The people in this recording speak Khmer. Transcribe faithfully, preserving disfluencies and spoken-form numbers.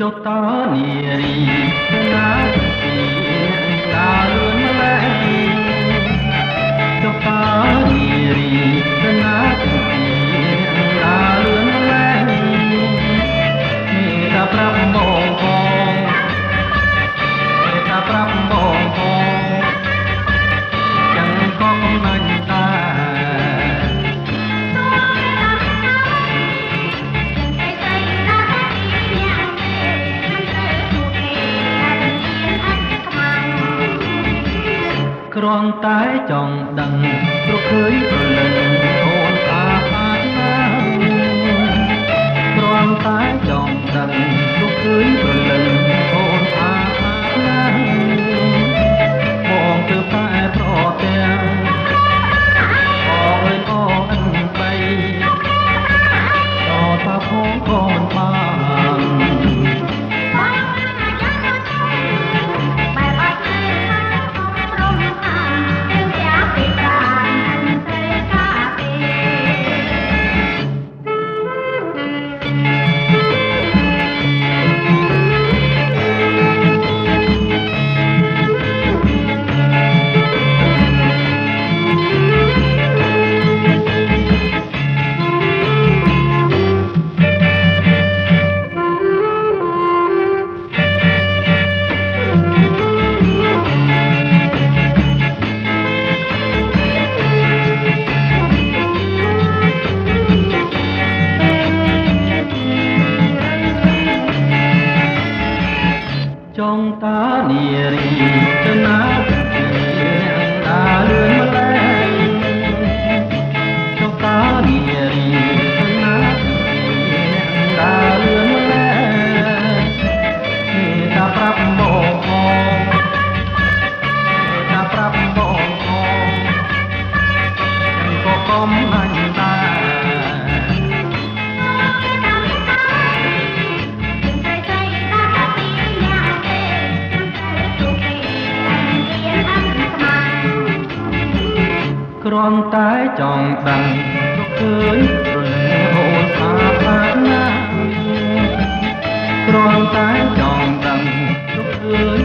ចុះតនារីណាពីដើរលឿនម្លេះចុះតនារីណាពីដើរលឿនម្លេះមានតែប្រាប់បងផងមានតែប្រាប់បងផងចឹងក៏កំណាញ់តាគ្រាន់តែចង់ដឹងព្រោះឃើញព្រលឹងអូនតាបាត់ណាគ្រាន់តែចង់ដឹងព្រោះឃើញព្រលឹងអូនតាបាត់ណាបងទើបតែប្រទាំងបងអើយអូនបីដល់តាផងក៏មិនបានចង់តានារីទៅណាពីដើរលឿនម្លេះចង់តានារីទៅណាពីដើរលឿនម្លេះមានតែប្រាប់បងផងមានតែប្រាប់បងផងចឹងក៏កំណាញ់តាគ្រាន់តែចង់ដឹងព្រោះឃើញព្រលឹងអូនថាបាត់ណាគ្រាន់តែចង់ដឹងព្រោះឃើញ